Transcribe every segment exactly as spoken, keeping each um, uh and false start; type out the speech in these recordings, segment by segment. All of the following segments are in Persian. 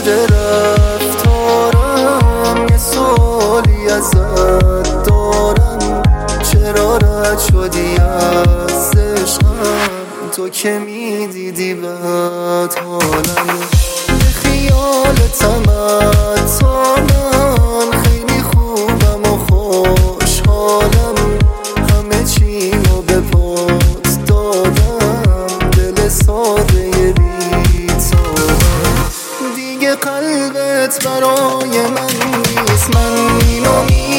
شده رفتارم، یه سوالی ازت دارم، چرا رد شدی از عشقم؟ تو که میدیدی بد حالم، به خیالتم تا من خیلی خوبم و خوشحالم، همه چیمو به پات دادم، دل ساده بی‌تابم، دیگه قلبت برای من نیست، من اینو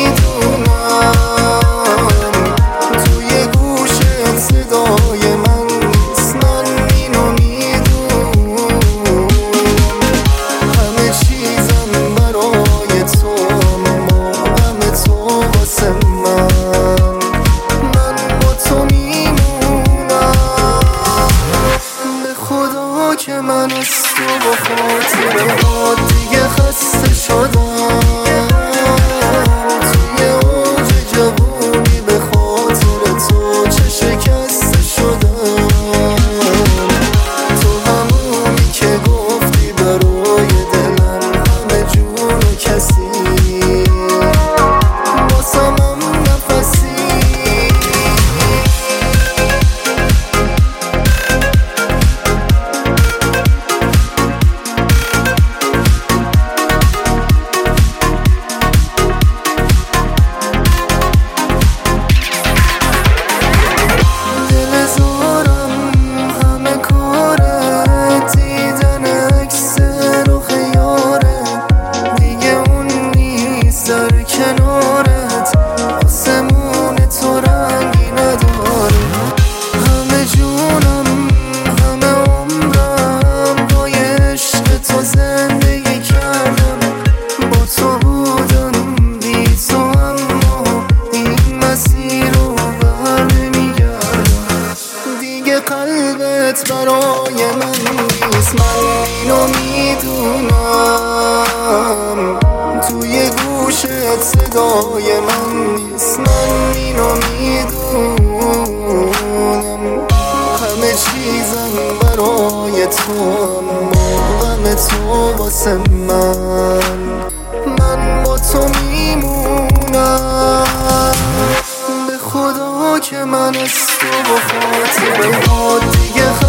میدونم، توی گوشت صدای من نیست، من اینو میدونم، همه چیزم برای تو، اما همه تو واسه من، من با تو میمونم، به خدا که من از تو با خاطرهات دیگه خسته شدم، توی اوج جوونی به خاطر تو چه شکسته شدم، تو همونی که گفتی برای دلم همه جون و کسی، واسم هم نفسی. کنارت آسمون تو رنگی نداره، همه جونم همه عمرم با عشق تو زندگی کردم، با تو بودم بی تو اما این مسیر رو بر نمیگردم، دیگه قلبت برای من نیست، من اینو میدونم، توی گوشت صدای من نیست، من اینو میدونم، همه چیزم برای تو، اما غم تو واسه من، من با تو میمونم، به خدا که من از تو با خاطرهات دیگه